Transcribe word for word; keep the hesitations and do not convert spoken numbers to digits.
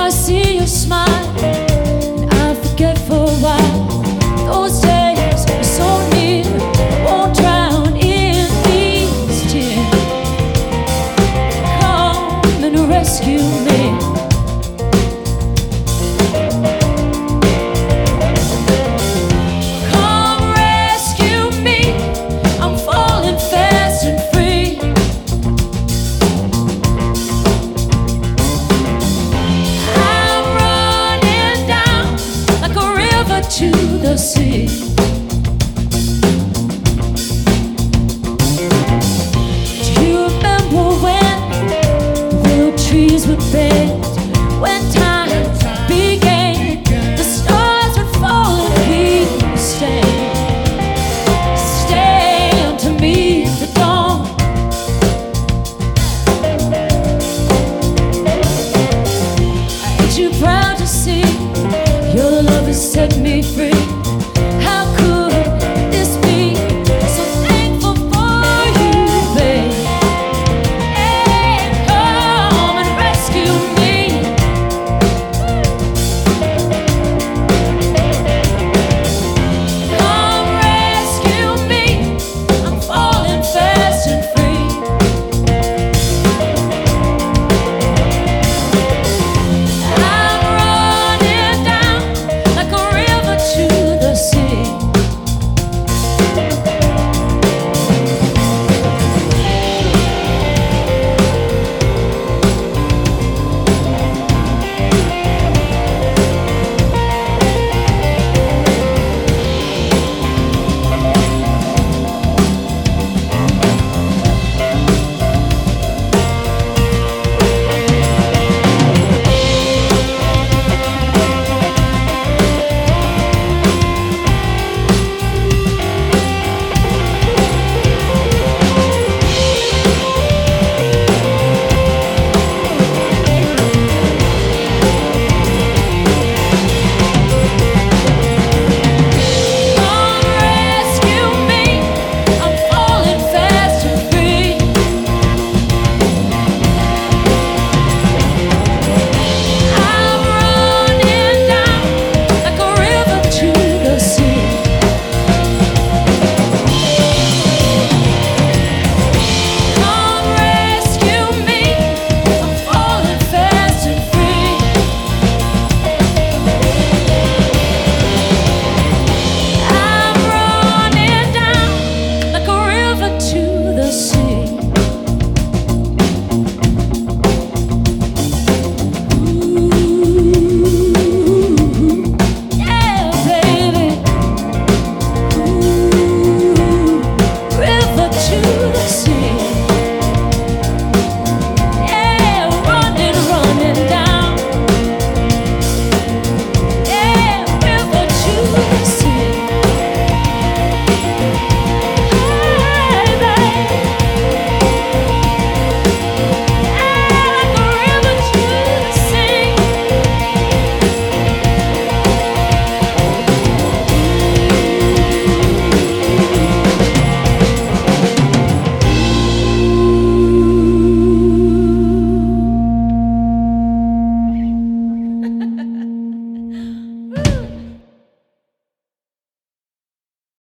I see your smile, and I forget for a while. Those days are so near, won't drown in these tears. Come and rescue me. To the sea. Do you remember when the willow trees were bent? When time began, the stars would fall and we would stay, stay unto meet the dawn. Ain't you proud to see your love has set me free?